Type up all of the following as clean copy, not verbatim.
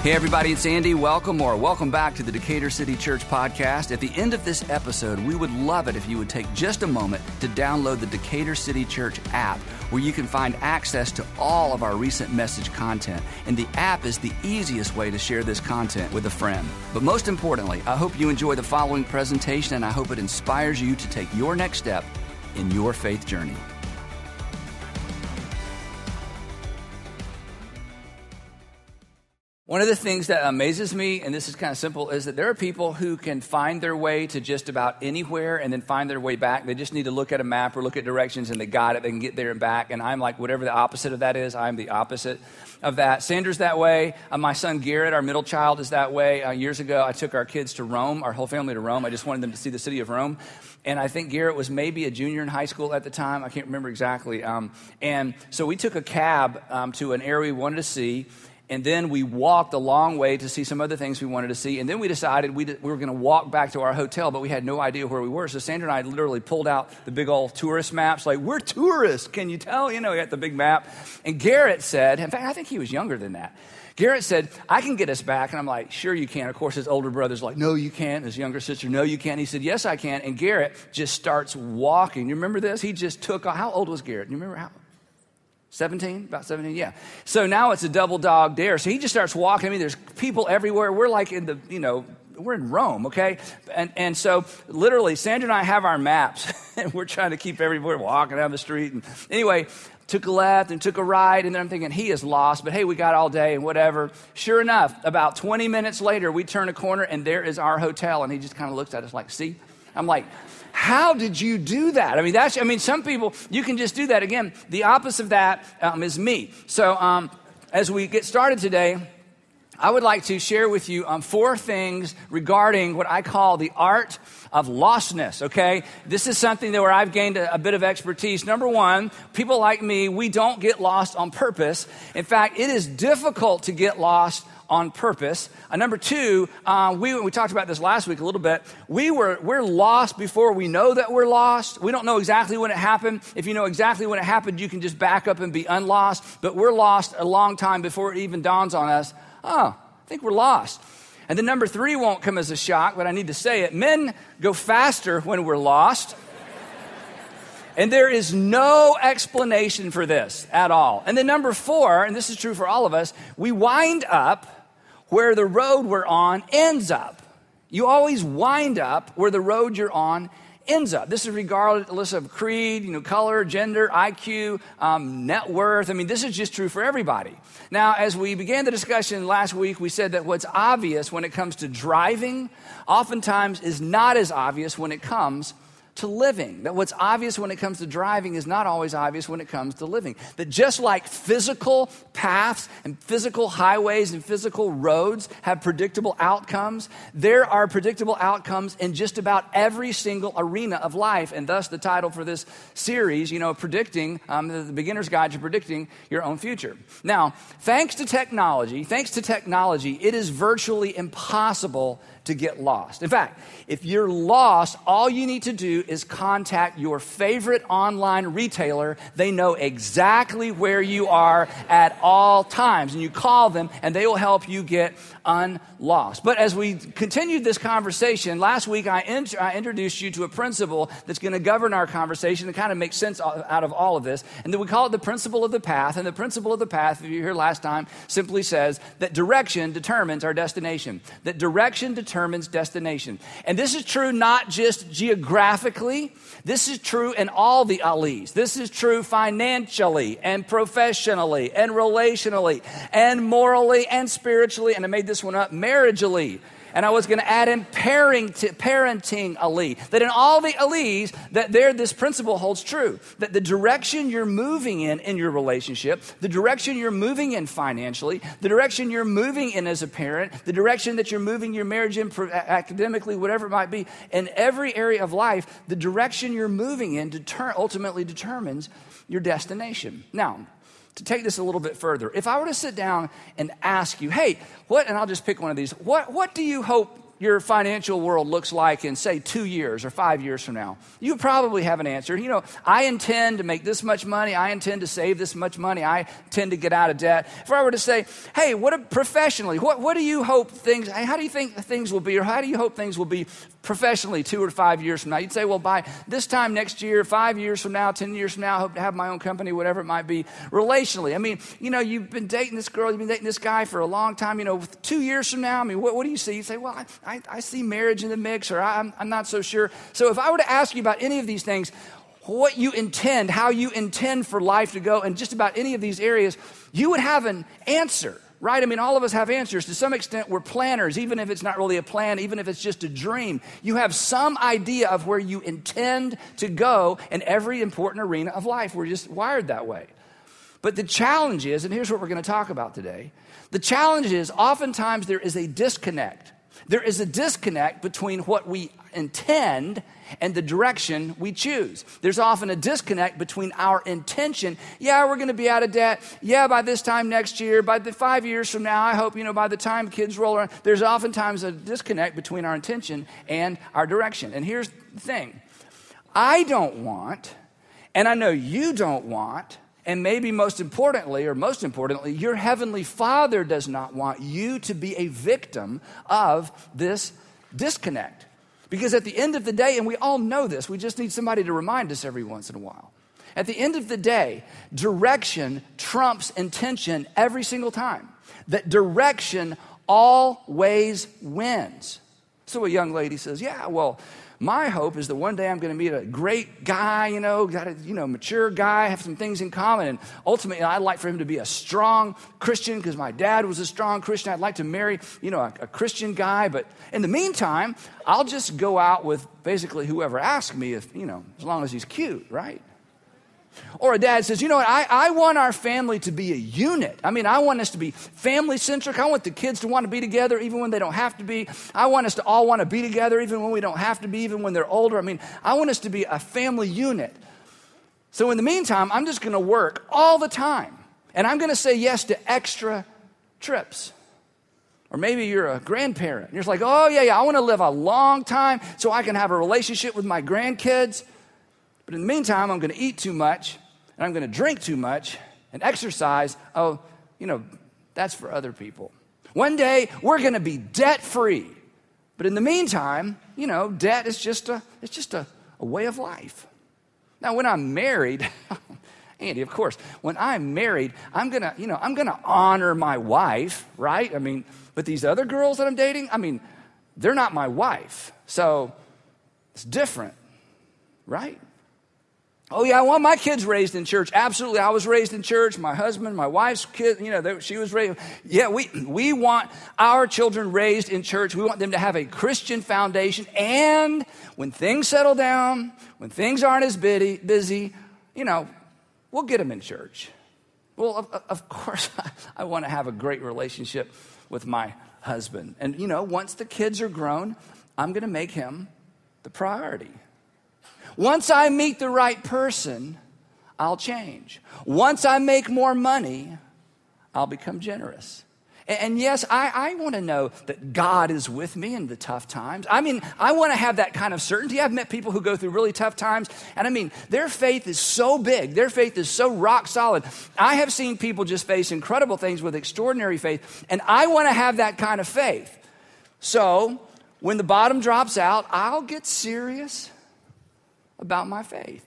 Hey everybody, it's Andy. Welcome back to the Decatur City Church podcast. At the end of this episode, we would love it if you would take just a moment to download the Decatur City Church app, where you can find access to all of our recent message content. And the app is the easiest way to share this content with a friend. But most importantly, I hope you enjoy the following presentation, and I hope it inspires you to take your next step in your faith journey. One of the things that amazes me, and this is kind of simple, is that there are people who can find their way to just about anywhere and then find their way back. They just need to look at a map or look at directions and they got it. They can get there and back. And I'm like, whatever the opposite of that is, I'm the opposite of that. Sandra's that way. My son Garrett, our middle child, is that way. Years ago, I took our kids to Rome, our whole family to Rome. I just wanted them to see the city of Rome. And I think Garrett was maybe a junior in high school at the time. I can't remember exactly. And so we took a cab to an area we wanted to see. And then we walked a long way to see some other things we wanted to see. And then we decided we were going to walk back to our hotel, but we had no idea where we were. So Sandra and I literally pulled out the big old tourist maps, like, we're tourists, can you tell? You know, we got the big map. And Garrett said, in fact, I think he was younger than that. Garrett said, I can get us back. And I'm like, sure you can. Of course, his older brother's like, no, you can't. His younger sister, no, you can't. He said, yes, I can. And Garrett just starts walking. You remember this? He just took, how old was Garrett? You remember how? 17? About 17, yeah. So now it's a double dog dare. So he just starts walking. I mean, there's people everywhere. We're like in the, we're in Rome, okay? And so literally, Sandra and I have our maps, and we're trying to keep everywhere walking down the street. And anyway, took a left and took a right, and then I'm thinking, he is lost, but hey, we got all day and whatever. Sure enough, about 20 minutes later, we turn a corner, and there is our hotel, and he just kind of looks at us like, see? I'm like, how did you do that? I mean, some people, you can just do that. Again, the opposite of that is me. So as we get started today, I would like to share with you 4 things regarding what I call the art of lostness, okay? This is something where I've gained a bit of expertise. Number 1, people like me, we don't get lost on purpose. In fact, it is difficult to get lost on purpose. Number 2, we talked about this last week a little bit. We're lost before we know that we're lost. We don't know exactly when it happened. If you know exactly when it happened, you can just back up and be unlost. But we're lost a long time before it even dawns on us, I think we're lost. And then number 3 won't come as a shock, but I need to say it. Men go faster when we're lost. And there is no explanation for this at all. And then number 4, and this is true for all of us, we wind up where the road we're on ends up. You always wind up where the road you're on ends up. This is regardless of creed, color, gender, IQ, net worth. I mean, this is just true for everybody. Now, as we began the discussion last week, we said that what's obvious when it comes to driving oftentimes is not as obvious when it comes to living. That what's obvious when it comes to driving is not always obvious when it comes to living. That just like physical paths and physical highways and physical roads have predictable outcomes, there are predictable outcomes in just about every single arena of life. And thus the title for this series, predicting, the beginner's guide to predicting your own future. Now, thanks to technology, it is virtually impossible to get lost. In fact, if you're lost, all you need to do is contact your favorite online retailer. They know exactly where you are at all times. And you call them and they will help you get unlost. But as we continued this conversation, last week I introduced you to a principle that's going to govern our conversation and kind of make sense out of all of this. And then we call it the principle of the path. And the principle of the path, if you were here last time, simply says that direction determines our destination. That direction determines destination. And this is true not just geographically. This is true in all the alleys. This is true financially and professionally and relationally and morally and spiritually. And I made this one up, marriagely. And I was going to add in parenting alley. That in all the alleys, that this principle holds true. That the direction you're moving in your relationship, the direction you're moving in financially, the direction you're moving in as a parent, the direction that you're moving your marriage in academically, whatever it might be, in every area of life, the direction you're moving in ultimately determines your destination. Now, to take this a little bit further, if I were to sit down and ask you, hey, and I'll just pick one of these, what do you hope your financial world looks like in, say, 2 years or 5 years from now? You probably have an answer. You know, I intend to make this much money. I intend to save this much money. I intend to get out of debt. If I were to say, hey, professionally, what do you hope how do you think things will be, or how do you hope things will be professionally 2 or 5 years from now? You'd say, well, by this time next year, 5 years from now, 10 years from now, I hope to have my own company, whatever it might be. Relationally, I mean, you know, you've been dating this girl, you've been dating this guy for a long time. You know, 2 years from now, I mean, what do you see? You say, well, I see marriage in the mix, or I'm not so sure. So if I were to ask you about any of these things, what you intend, how you intend for life to go, and just about any of these areas, you would have an answer, right? I mean, all of us have answers. To some extent, we're planners, even if it's not really a plan, even if it's just a dream. You have some idea of where you intend to go in every important arena of life. We're just wired that way. But the challenge is, and here's what we're going to talk about today, the challenge is oftentimes there is a disconnect. There is a disconnect between what we intend and the direction we choose. There's often a disconnect between our intention. Yeah, we're going to be out of debt. Yeah, by this time next year, by the 5 years from now, I hope, you know, by the time kids roll around, there's oftentimes a disconnect between our intention and our direction. And here's the thing. I don't want, and I know you don't want, and maybe most importantly, your heavenly Father does not want you to be a victim of this disconnect. Because at the end of the day, and we all know this, we just need somebody to remind us every once in a while. At the end of the day, direction trumps intention every single time. That direction always wins. So a young lady says, yeah, well, my hope is that one day I'm going to meet a great guy, mature guy, have some things in common. And ultimately, I'd like for him to be a strong Christian because my dad was a strong Christian. I'd like to marry, a Christian guy. But in the meantime, I'll just go out with basically whoever asks me, as long as he's cute, right? Or a dad says, you know what, I want our family to be a unit. I mean, I want us to be family-centric. I want the kids to want to be together even when they don't have to be. I want us to all want to be together even when we don't have to be, even when they're older. I mean, I want us to be a family unit. So in the meantime, I'm just going to work all the time. And I'm going to say yes to extra trips. Or maybe you're a grandparent. And you're just like, oh, yeah, I want to live a long time so I can have a relationship with my grandkids. But in the meantime, I'm going to eat too much, and I'm going to drink too much, and exercise. Oh, that's for other people. One day, we're going to be debt-free. But in the meantime, debt is just a way of life. Now, when I'm married, Andy, of course, when I'm married, I'm going to honor my wife, right? I mean, but these other girls that I'm dating, they're not my wife. So it's different, right? Oh, yeah, I want my kids raised in church. Absolutely, I was raised in church. My husband, my wife's kid, she was raised. Yeah, we want our children raised in church. We want them to have a Christian foundation. And when things settle down, when things aren't as busy, we'll get them in church. Well, of course, I want to have a great relationship with my husband. And, once the kids are grown, I'm going to make him the priority. Once I meet the right person, I'll change. Once I make more money, I'll become generous. And yes, I want to know that God is with me in the tough times. I want to have that kind of certainty. I've met people who go through really tough times, and their faith is so big. Their faith is so rock solid. I have seen people just face incredible things with extraordinary faith, and I want to have that kind of faith. So when the bottom drops out, I'll get serious about my faith.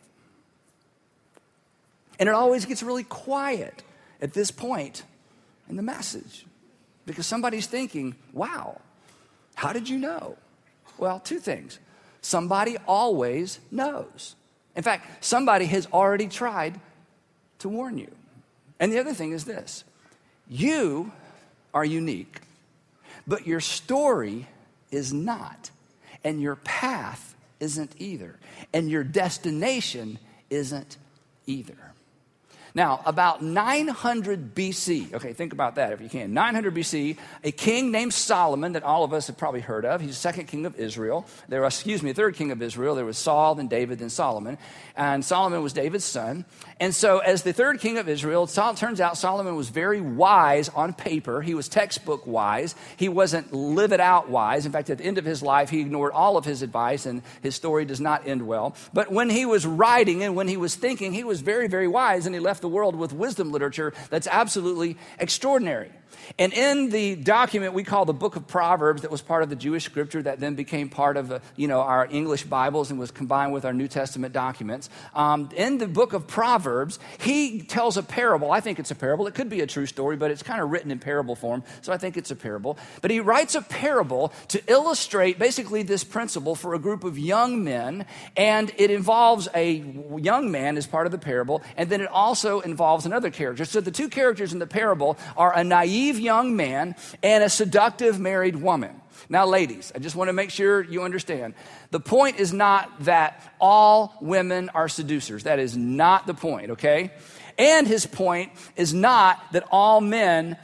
And it always gets really quiet at this point in the message because somebody's thinking, wow, how did you know? Well, two things. Somebody always knows. In fact, somebody has already tried to warn you. And the other thing is this. You are unique, but your story is not, and your path isn't either. And your destination isn't either. Now, about 900 BC, okay, think about that if you can. 900 BC, a king named Solomon that all of us have probably heard of. He's the second king of Israel. Third king of Israel. There was Saul, then David, then Solomon. And Solomon was David's son. And so as the third king of Israel, it turns out Solomon was very wise on paper. He was textbook wise. He wasn't live it out wise. In fact, at the end of his life, he ignored all of his advice, and his story does not end well. But when he was writing and when he was thinking, he was very, very wise, and he left the world with wisdom literature that's absolutely extraordinary. And in the document we call the Book of Proverbs, that was part of the Jewish scripture that then became part of our English Bibles and was combined with our New Testament documents. In the Book of Proverbs, he tells a parable. I think it's a parable. It could be a true story, but it's kind of written in parable form, so I think it's a parable. But he writes a parable to illustrate basically this principle for a group of young men, and it involves a young man as part of the parable, and then it also involves another character. So the two characters in the parable are a naive young man and a seductive married woman. Now, ladies, I just want to make sure you understand. The point is not that all women are seducers. That is not the point, okay? And his point is not that all men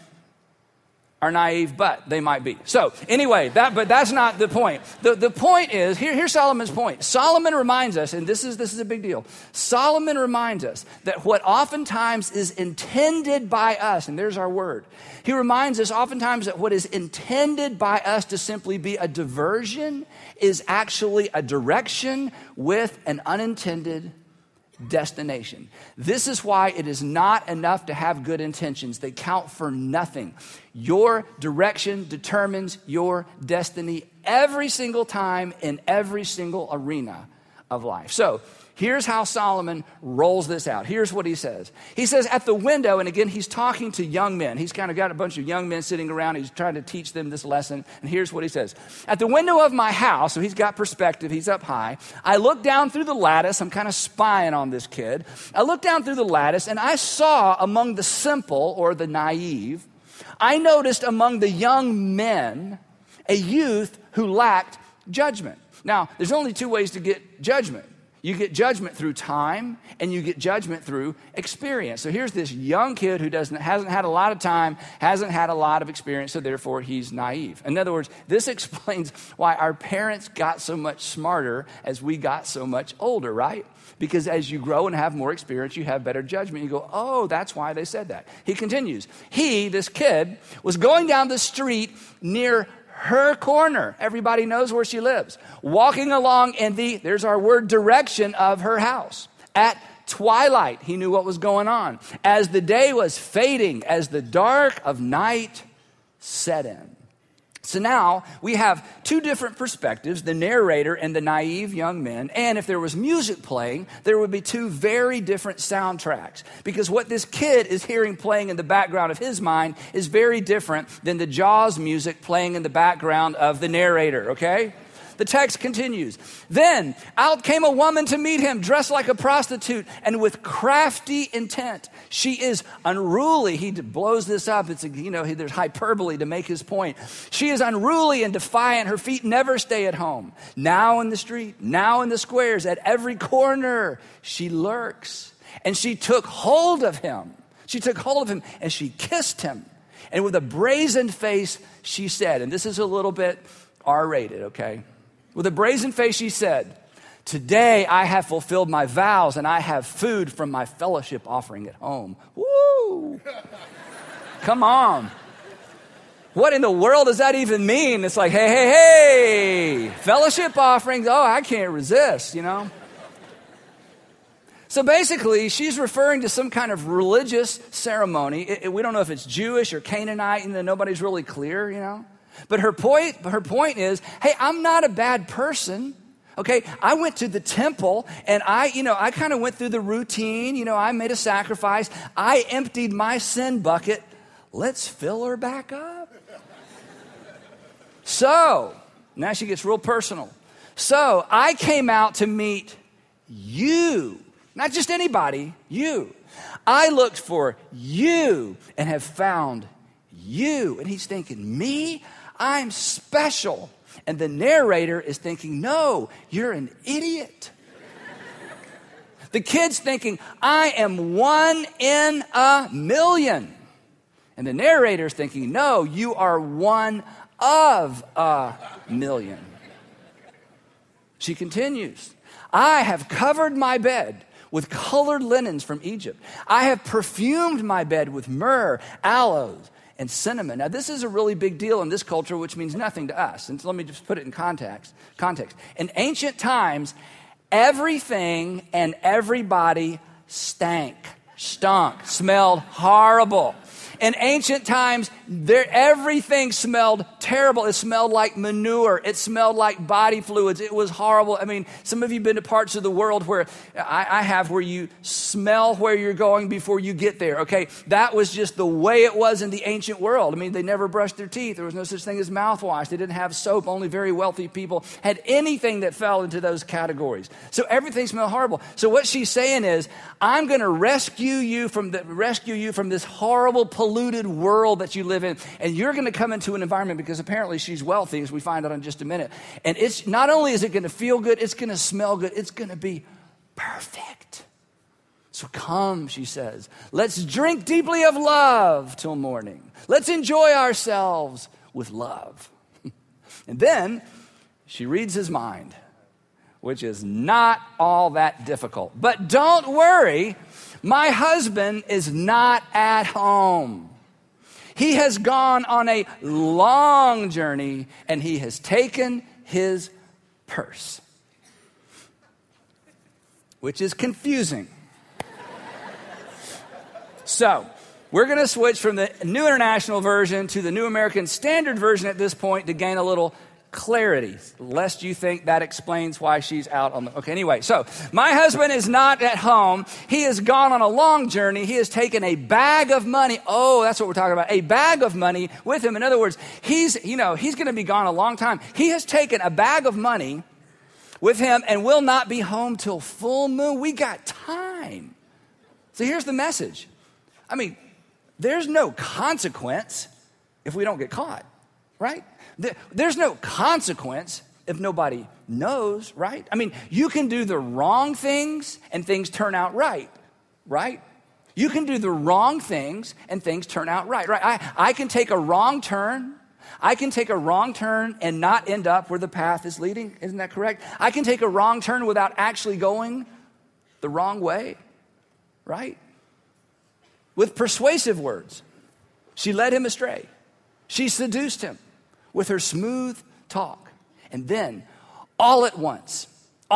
are naive, but they might be. So anyway, but that's not the point. The point is, here's Solomon's point. Solomon reminds us, and this is a big deal. Solomon reminds us that what oftentimes is intended by us, and there's our word. He reminds us oftentimes that what is intended by us to simply be a diversion is actually a direction with an unintended destination. This is why it is not enough to have good intentions. They count for nothing. Your direction determines your destiny every single time in every single arena of life. So here's how Solomon rolls this out. Here's what he says. He says at the window, and again, he's talking to young men. He's kind of got a bunch of young men sitting around. He's trying to teach them this lesson. And here's what he says. At the window of my house, so he's got perspective. He's up high. I look down through the lattice. I'm kind of spying on this kid. I look down through the lattice, and I saw among the simple or the naive, I noticed among the young men a youth who lacked judgment. Now, there's only two ways to get judgment. You get judgment through time, and you get judgment through experience. So here's this young kid who hasn't had a lot of time, hasn't had a lot of experience, so therefore he's naive. In other words, this explains why our parents got so much smarter as we got so much older, right? Because as you grow and have more experience, you have better judgment. You go, oh, that's why they said that. He continues. This kid, was going down the street near her corner. Everybody knows where she lives. Walking along in there's our word, direction of her house. At twilight, he knew what was going on. As the day was fading, as the dark of night set in. So now we have two different perspectives, the narrator and the naive young men. And if there was music playing, there would be two very different soundtracks. Because what this kid is hearing playing in the background of his mind is very different than the Jaws music playing in the background of the narrator, okay? The text continues. Then out came a woman to meet him, dressed like a prostitute and with crafty intent. She is unruly. He blows this up. There's hyperbole to make his point. She is unruly and defiant. Her feet never stay at home. Now in the street, now in the squares, at every corner, she lurks. And she took hold of him. And she kissed him. And with a brazen face, she said, and this is a little bit R-rated, okay? With a brazen face, she said, today I have fulfilled my vows and I have food from my fellowship offering at home. Woo! Come on. What in the world does that even mean? It's like, hey, fellowship offerings. Oh, I can't resist, So basically, she's referring to some kind of religious ceremony. We don't know if it's Jewish or Canaanite, nobody's really clear, But her point is, hey, I'm not a bad person. Okay, I went to the temple and I kind of went through the routine. I made a sacrifice. I emptied my sin bucket. Let's fill her back up. So, now she gets real personal. So, I came out to meet you. Not just anybody, you. I looked for you and have found you. And he's thinking, me? I'm special. And the narrator is thinking, no, you're an idiot. The kid's thinking, I am 1 in a million. And the narrator's thinking, no, you are 1 of a million. She continues, I have covered my bed with colored linens from Egypt. I have perfumed my bed with myrrh, aloes, and cinnamon. Now, this is a really big deal in this culture, which means nothing to us. And so let me just put it in context. In ancient times, everything and everybody stunk, smelled horrible. In ancient times, everything smelled terrible. It smelled like manure. It smelled like body fluids. It was horrible. I mean, some of you have been to parts of the world where I have, where you smell where you're going before you get there, okay? That was just the way it was in the ancient world. I mean, they never brushed their teeth. There was no such thing as mouthwash. They didn't have soap. Only very wealthy people had anything that fell into those categories. So everything smelled horrible. So what she's saying is, I'm going to rescue you from this horrible, polluted world that you live in, and you're going to come into an environment, because apparently she's wealthy, as we find out in just a minute, and it's not only is it going to feel good, it's going to smell good, it's going to be perfect. So come, she says, let's drink deeply of love till morning. Let's enjoy ourselves with love. And then she reads his mind, which is not all that difficult. But don't worry, my husband is not at home. He has gone on a long journey, and he has taken his purse, which is confusing. So, we're going to switch from the New International Version to the New American Standard Version at this point to gain a little clarity, lest you think that explains why she's out on the... Okay, anyway, so my husband is not at home. He has gone on a long journey. He has taken a bag of money. Oh, that's what we're talking about. A bag of money with him. In other words, he's going to be gone a long time. He has taken a bag of money with him and will not be home till full moon. We got time. So here's the message. I mean, there's no consequence if we don't get caught, right? There's no consequence if nobody knows, right? I mean, you can do the wrong things and things turn out right? You can do the wrong things and things turn out right? I can take a wrong turn. I can take a wrong turn and not end up where the path is leading. Isn't that correct? I can take a wrong turn without actually going the wrong way, right? With persuasive words, she led him astray. She seduced him with her smooth talk. And then, all at once,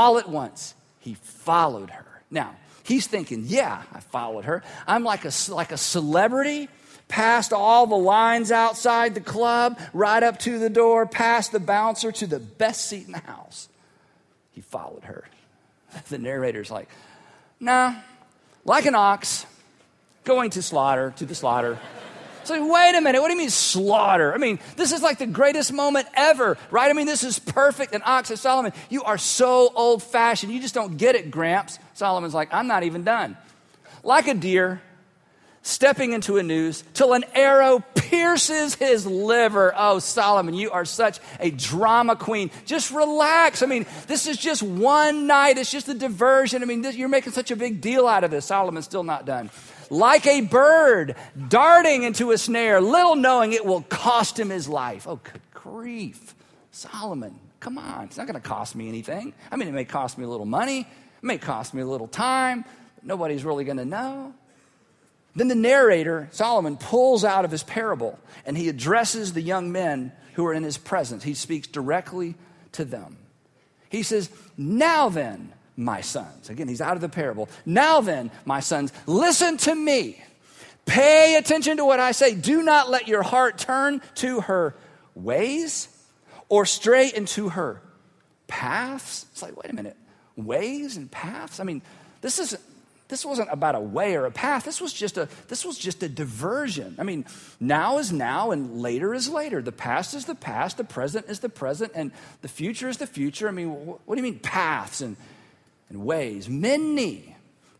he followed her. Now, he's thinking, yeah, I followed her. I'm like a celebrity, past all the lines outside the club, right up to the door, past the bouncer, to the best seat in the house. He followed her. The narrator's like, nah, like an ox going to the slaughter. It's like, wait a minute, what do you mean slaughter? I mean, this is like the greatest moment ever, right? I mean, this is perfect. An ox of Solomon, you are so old-fashioned. You just don't get it, Gramps. Solomon's like, I'm not even done. Like a deer stepping into a noose till an arrow pierces his liver. Oh, Solomon, you are such a drama queen. Just relax. I mean, this is just one night. It's just a diversion. I mean, you're making such a big deal out of this. Solomon's still not done. Like a bird darting into a snare, little knowing it will cost him his life. Oh, good grief. Solomon, come on. It's not going to cost me anything. I mean, it may cost me a little money. It may cost me a little time. But nobody's really going to know. Then the narrator, Solomon, pulls out of his parable, and he addresses the young men who are in his presence. He speaks directly to them. He says, now then, my sons. Again, he's out of the parable. Now then, my sons, listen to me. Pay attention to what I say. Do not let your heart turn to her ways or stray into her paths. It's like, wait a minute, ways and paths? I mean, this wasn't about a way or a path. This was just a diversion. I mean, now is now and later is later. The past is the past, the present is the present, and the future is the future. I mean, what do you mean paths and ways? Many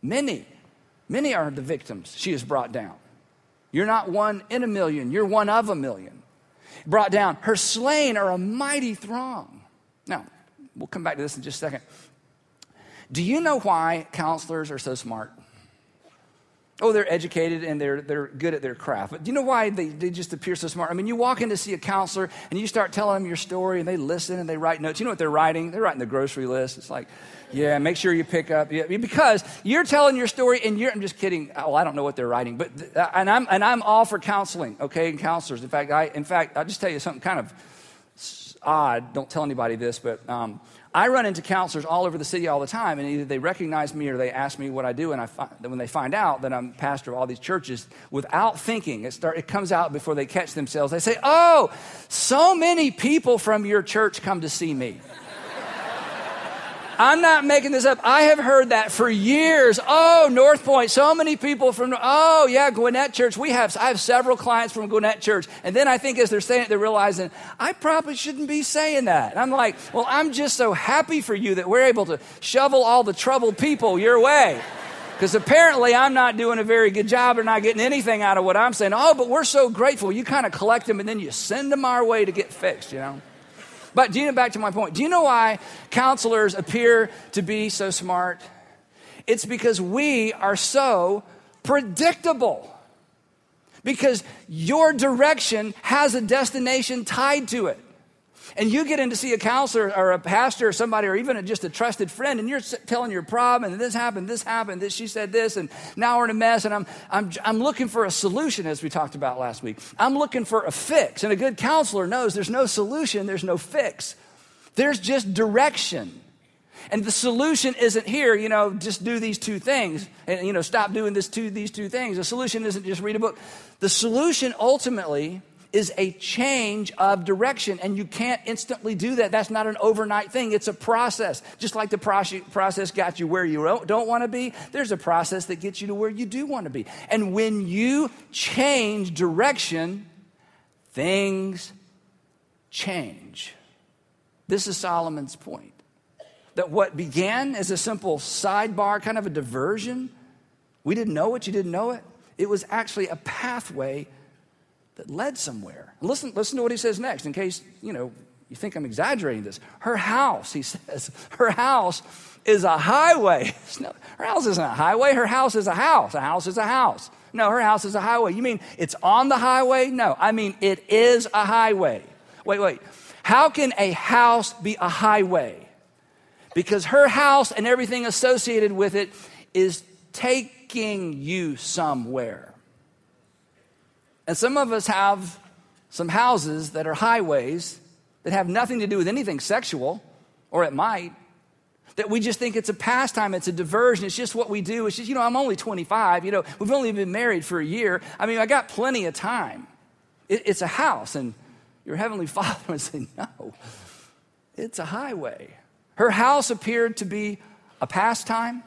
are the victims she has brought down. You're not 1 in a million, you're 1 of a million. Brought down. Her slain are a mighty throng. Now, we'll come back to this in just a second. Do you know why counselors are so smart? Oh, they're educated and they're good at their craft. But do you know why they just appear so smart? I mean, you walk in to see a counselor and you start telling them your story and they listen and they write notes. You know what they're writing? They're writing the grocery list. It's like, yeah, make sure you pick up. Yeah, because you're telling your story and I'm just kidding. Well, I don't know what they're writing, but and I'm all for counseling, okay, and counselors. In fact, I'll just tell you something kind of odd. Don't tell anybody this, but I run into counselors all over the city all the time, and either they recognize me or they ask me what I do, and when they find out that I'm pastor of all these churches, without thinking, it comes out before they catch themselves. They say, oh, so many people from your church come to see me. I'm not making this up. I have heard that for years. Oh, North Point, so many people from, oh yeah, Gwinnett Church. I have several clients from Gwinnett Church. And then I think as they're saying it, they're realizing, I probably shouldn't be saying that. And I'm like, well, I'm just so happy for you that we're able to shovel all the troubled people your way. Because apparently I'm not doing a very good job or not getting anything out of what I'm saying. Oh, but we're so grateful. You kind of collect them and then you send them our way to get fixed, you know. But back to my point, do you know why counselors appear to be so smart? It's because we are so predictable. Because your direction has a destination tied to it. And you get in to see a counselor or a pastor or somebody or even just a trusted friend, and you're telling your problem, and this happened, this, she said this, and now we're in a mess, and I'm looking for a solution, as we talked about last week. I'm looking for a fix, and a good counselor knows there's no solution, there's no fix. There's just direction. And the solution isn't here, just do these two things, and, stop doing these two things. The solution isn't just read a book. The solution ultimately is a change of direction, and you can't instantly do that. That's not an overnight thing. It's a process. Just like the process got you where you don't want to be, there's a process that gets you to where you do want to be. And when you change direction, things change. This is Solomon's point. That what began as a simple sidebar, kind of a diversion, we didn't know it, you didn't know it. It was actually a pathway that led somewhere. Listen to what he says next, in case, you think I'm exaggerating this. Her house, he says, her house is a highway. No, her house isn't a highway. Her house is a house. A house is a house. No, her house is a highway. You mean it's on the highway? No, I mean it is a highway. Wait. How can a house be a highway? Because her house and everything associated with it is taking you somewhere. And some of us have some houses that are highways that have nothing to do with anything sexual, or it might, that we just think it's a pastime, it's a diversion, it's just what we do. It's just, I'm only 25, we've only been married for a year. I mean, I got plenty of time. It's a house, and your Heavenly Father would say, no, it's a highway. Her house appeared to be a pastime.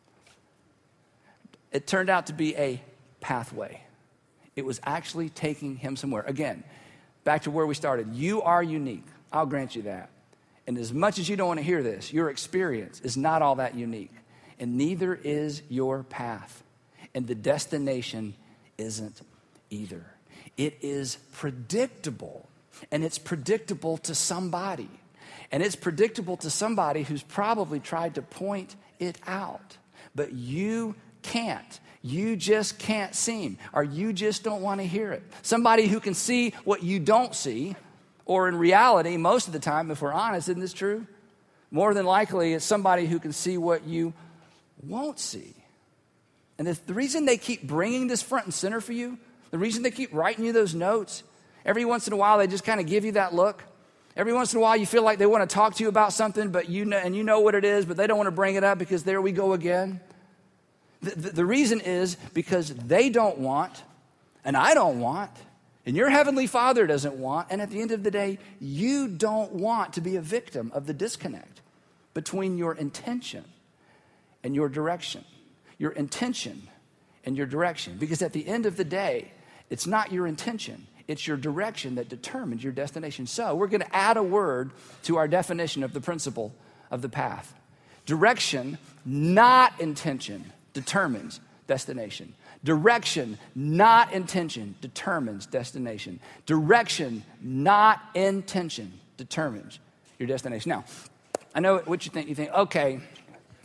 It turned out to be a pathway. It was actually taking him somewhere. Again, back to where we started. You are unique. I'll grant you that. And as much as you don't want to hear this, your experience is not all that unique. And neither is your path. And the destination isn't either. It is predictable. And it's predictable to somebody. And it's predictable to somebody who's probably tried to point it out. But you can't. You just can't seem, or you just don't want to hear it. Somebody who can see what you don't see, or in reality, most of the time, if we're honest, isn't this true? More than likely, it's somebody who can see what you won't see. And the reason they keep bringing this front and center for you, the reason they keep writing you those notes, every once in a while, they just kind of give you that look. Every once in a while, you feel like they want to talk to you about something, but you know what it is, but they don't want to bring it up because there we go again. The reason is because they don't want, and I don't want, and your Heavenly Father doesn't want, and at the end of the day, you don't want to be a victim of the disconnect between your intention and your direction. Your intention and your direction. Because at the end of the day, it's not your intention, it's your direction that determines your destination. So we're going to add a word to our definition of the principle of the path. Direction, not intention, determines destination. Direction, not intention, determines destination. Direction, not intention, determines your destination. Now, I know what you think. You think, okay,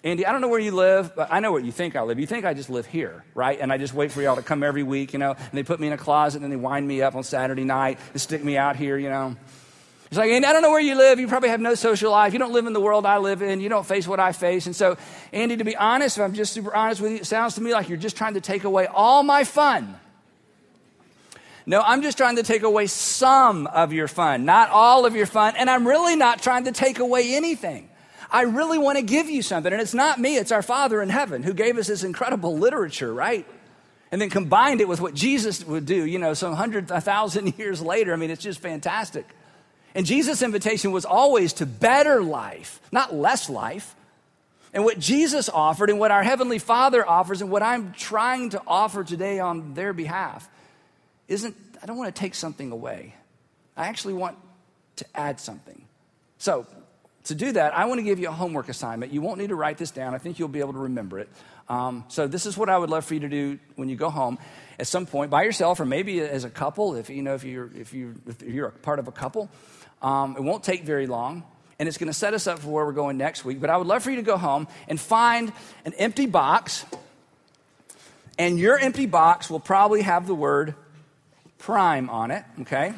Andy, I don't know where you live, but I know where you think I live. You think I just live here, right? And I just wait for y'all to come every week, and they put me in a closet, and then they wind me up on Saturday night and stick me out here, It's like, Andy, I don't know where you live. You probably have no social life. You don't live in the world I live in. You don't face what I face. And so, Andy, to be honest, if I'm just super honest with you, it sounds to me like you're just trying to take away all my fun. No, I'm just trying to take away some of your fun, not all of your fun. And I'm really not trying to take away anything. I really want to give you something. And it's not me, it's our Father in heaven who gave us this incredible literature, right? And then combined it with what Jesus would do, some 1,000 years later. I mean, it's just fantastic. And Jesus' invitation was always to better life, not less life. And what Jesus offered and what our Heavenly Father offers and what I'm trying to offer today on their behalf I don't want to take something away. I actually want to add something. So, to do that, I want to give you a homework assignment. You won't need to write this down. I think you'll be able to remember it. So this is what I would love for you to do when you go home at some point by yourself, or maybe as a couple. If you're a part of a couple, it won't take very long, and it's going to set us up for where we're going next week. But I would love for you to go home and find an empty box, and your empty box will probably have the word Prime on it. Okay.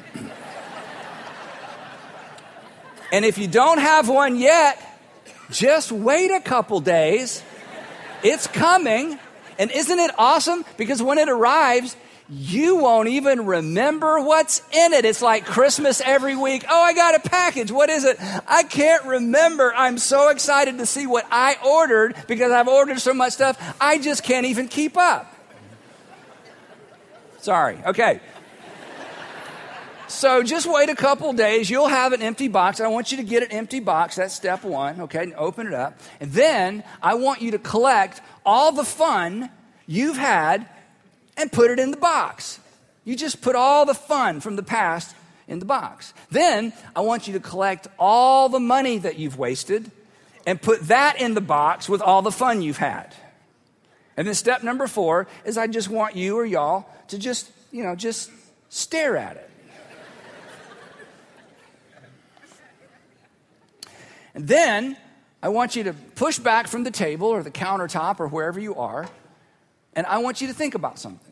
And if you don't have one yet, just wait a couple days. It's coming. And isn't it awesome? Because when it arrives, you won't even remember what's in it. It's like Christmas every week. Oh, I got a package. What is it? I can't remember. I'm so excited to see what I ordered because I've ordered so much stuff, I just can't even keep up. Sorry. Okay. So just wait a couple days. You'll have an empty box. I want you to get an empty box. That's step one, okay? And open it up. And then I want you to collect all the fun you've had and put it in the box. You just put all the fun from the past in the box. Then I want you to collect all the money that you've wasted and put that in the box with all the fun you've had. And then step number 4 is I just want you or y'all to just stare at it. And then I want you to push back from the table or the countertop or wherever you are, and I want you to think about something.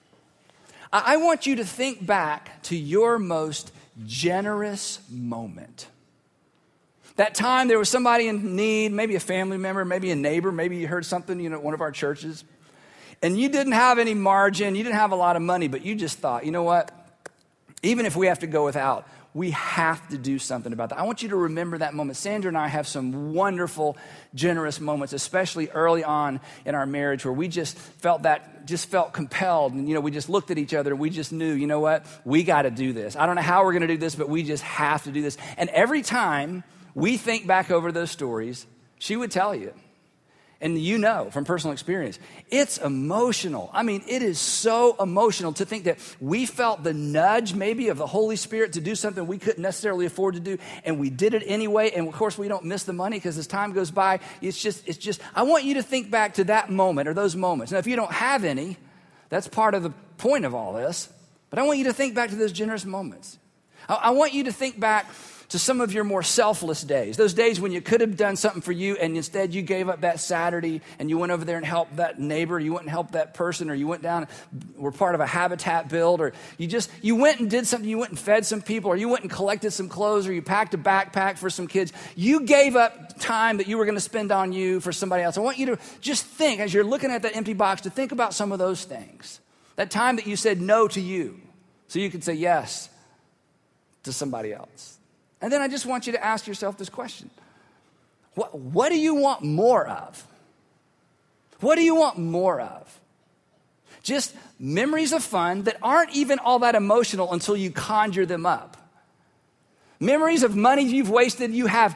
I want you to think back to your most generous moment. That time there was somebody in need, maybe a family member, maybe a neighbor, maybe you heard something, at one of our churches, and you didn't have any margin, you didn't have a lot of money, but you just thought, you know what? Even if we have to go without, we have to do something about that. I want you to remember that moment. Sandra and I have some wonderful, generous moments, especially early on in our marriage where we just felt compelled. And, we just looked at each other and we just knew, you know what? We got to do this. I don't know how we're going to do this, but we just have to do this. And every time we think back over those stories, she would tell you, and from personal experience, it's emotional. I mean, it is so emotional to think that we felt the nudge maybe of the Holy Spirit to do something we couldn't necessarily afford to do, and we did it anyway, and of course we don't miss the money because as time goes by, it's just, I want you to think back to that moment or those moments. Now, if you don't have any, that's part of the point of all this, but I want you to think back to those generous moments. I want you to think back to some of your more selfless days, those days when you could have done something for you and instead you gave up that Saturday and you went over there and helped that neighbor, you went and helped that person, or you went down, were part of a habitat build, or you went and did something, you went and fed some people, or you went and collected some clothes, or you packed a backpack for some kids. You gave up time that you were going to spend on you for somebody else. I want you to just think, as you're looking at that empty box, to think about some of those things. That time that you said no to you so you could say yes to somebody else. And then I just want you to ask yourself this question. What do you want more of? What do you want more of? Just memories of fun that aren't even all that emotional until you conjure them up. Memories of money you've wasted, you have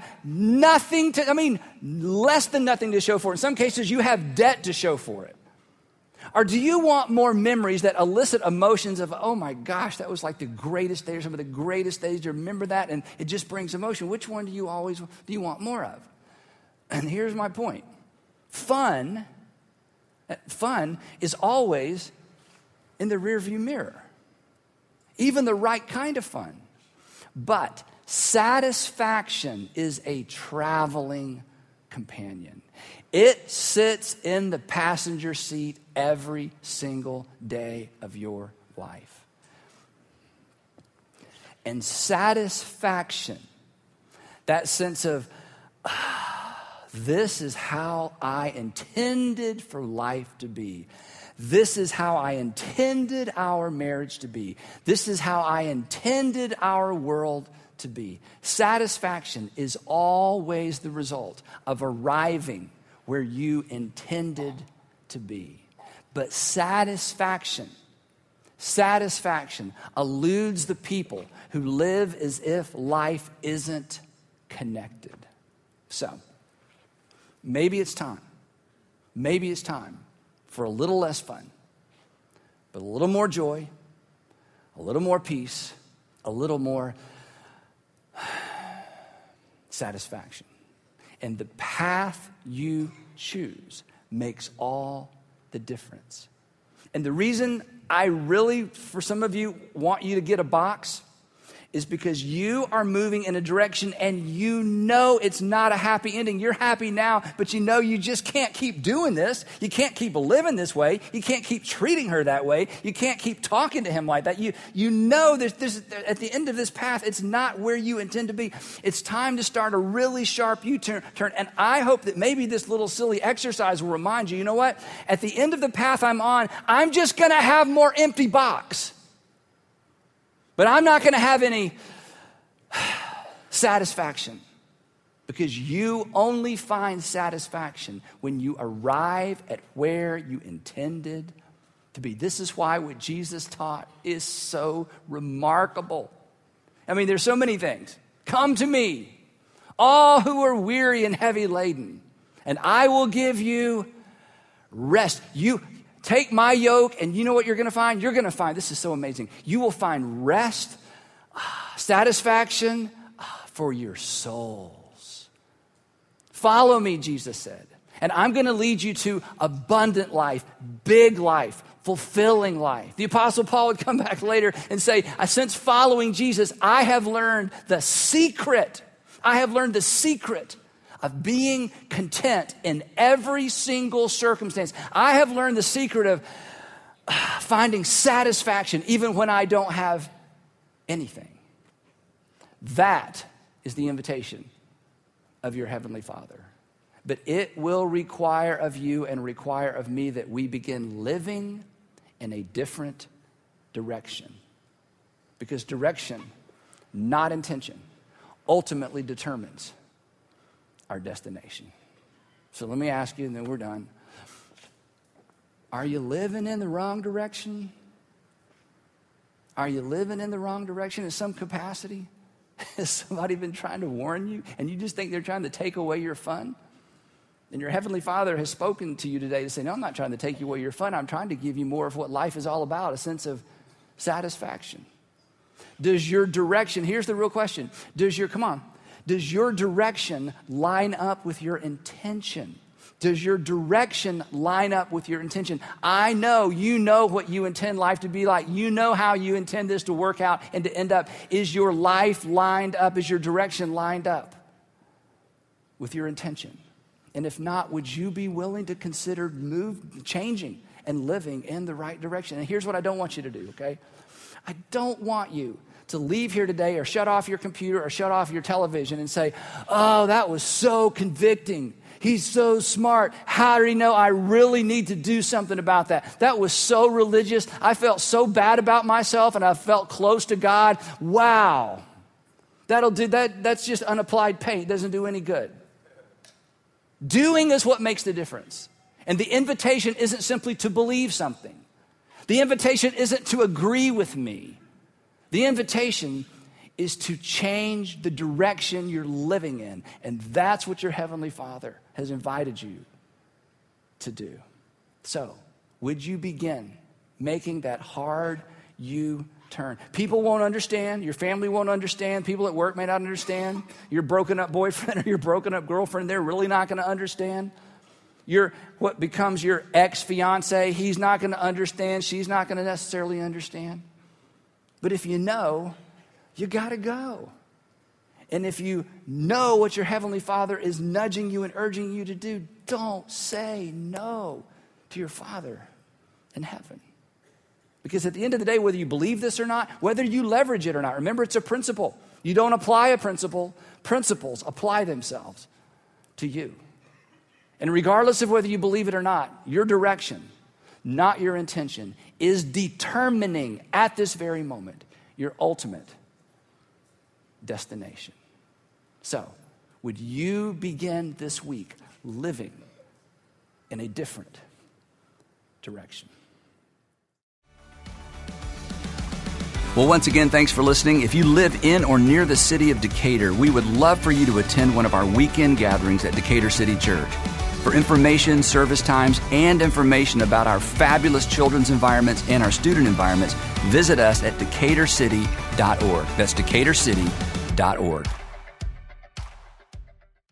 less than nothing to show for it. In some cases, you have debt to show for it. Or do you want more memories that elicit emotions of, oh my gosh, that was like the greatest day or some of the greatest days. Do you remember that? And it just brings emotion. Which one do you want more of? And here's my point. Fun is always in the rearview mirror. Even the right kind of fun. But satisfaction is a traveling companion. It sits in the passenger seat every single day of your life. And satisfaction, that sense of, this is how I intended for life to be. This is how I intended our marriage to be. This is how I intended our world to be. Satisfaction is always the result of arriving where you intended to be. But satisfaction eludes the people who live as if life isn't connected. So, maybe it's time for a little less fun, but a little more joy, a little more peace, a little more satisfaction. And the path you choose makes all the difference. And the reason I really, for some of you, want you to get a box is because you are moving in a direction and you know it's not a happy ending. You're happy now, but you know you just can't keep doing this. You can't keep living this way. You can't keep treating her that way. You can't keep talking to him like that. You know there's at the end of this path, it's not where you intend to be. It's time to start a really sharp U-turn. And I hope that maybe this little silly exercise will remind you, you know what? At the end of the path I'm on, I'm just going to have more empty box. But I'm not going to have any satisfaction, because you only find satisfaction when you arrive at where you intended to be. This is why what Jesus taught is so remarkable. I mean, there's so many things. Come to me, all who are weary and heavy laden, and I will give you rest. You take my yoke, and you know what you're going to find? You're going to find, this is so amazing, you will find rest, satisfaction for your souls. Follow me, Jesus said, and I'm going to lead you to abundant life, big life, fulfilling life. The Apostle Paul would come back later and say, since following Jesus, I have learned the secret. I have learned the secret of being content in every single circumstance. I have learned the secret of finding satisfaction even when I don't have anything. That is the invitation of your Heavenly Father. But it will require of you and require of me that we begin living in a different direction. Because direction, not intention, ultimately determines our destination. So let me ask you, and then we're done. Are you living in the wrong direction? Are you living in the wrong direction in some capacity? Has somebody been trying to warn you, and you just think they're trying to take away your fun? And your Heavenly Father has spoken to you today to say, no, I'm not trying to take away your fun. I'm trying to give you more of what life is all about, a sense of satisfaction. Does your direction, here's the real question, does your direction line up with your intention? Does your direction line up with your intention? I know you know what you intend life to be like. You know how you intend this to work out and to end up. Is your life lined up? Is your direction lined up with your intention? And if not, would you be willing to consider changing and living in the right direction? And here's what I don't want you to do, okay? I don't want you to leave here today or shut off your computer or shut off your television and say, oh, that was so convicting. He's so smart. How did he know I really need to do something about that? That was so religious. I felt so bad about myself and I felt close to God. Wow. That'll do that. That's just unapplied paint. It doesn't do any good. Doing is what makes the difference. And the invitation isn't simply to believe something. The invitation isn't to agree with me. The invitation is to change the direction you're living in. And that's what your Heavenly Father has invited you to do. So, would you begin making that hard U-turn? People won't understand. Your family won't understand. People at work may not understand. Your broken up boyfriend or your broken up girlfriend, they're really not going to understand. What becomes your ex-fiance, he's not going to understand. She's not going to necessarily understand. But if you know, you got to go. And if you know what your Heavenly Father is nudging you and urging you to do, don't say no to your Father in heaven. Because at the end of the day, whether you believe this or not, whether you leverage it or not, remember it's a principle. You don't apply a principle. Principles apply themselves to you. And regardless of whether you believe it or not, your direction, not your intention, is determining at this very moment your ultimate destination. So, would you begin this week living in a different direction? Well, once again, thanks for listening. If you live in or near the city of Decatur, we would love for you to attend one of our weekend gatherings at Decatur City Church. For information, service times, and information about our fabulous children's environments and our student environments, visit us at decaturcity.org. That's decaturcity.org.